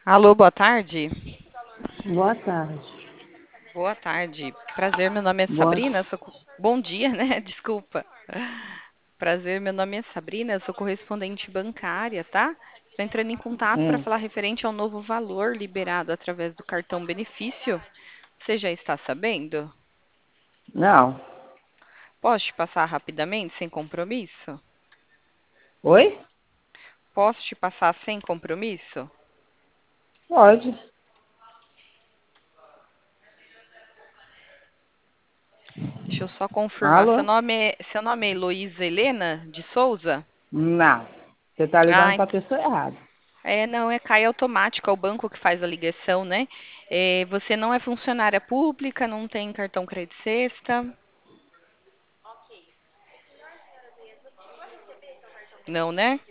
Alô, boa tarde. Boa tarde. Boa tarde. Prazer, meu nome é Boa... Sabrina. Bom dia, né? Desculpa. Prazer, meu nome é Sabrina, eu sou correspondente bancária, tá? Estou entrando em contato para Hum. falar referente ao novo valor liberado através do cartão benefício. Você já está sabendo? Não. Posso te passar rapidamente, sem compromisso? Oi? Posso te passar sem compromisso? Pode. Deixa eu só confirmar. Alô? Seu nome é Heloísa Helena de Souza? Não. Você tá ligando Ah, pra pessoa errada. não, é Caixa Automática, é o banco que faz a ligação, né? Você não é funcionária pública, não tem cartão crédito sexta, não, né?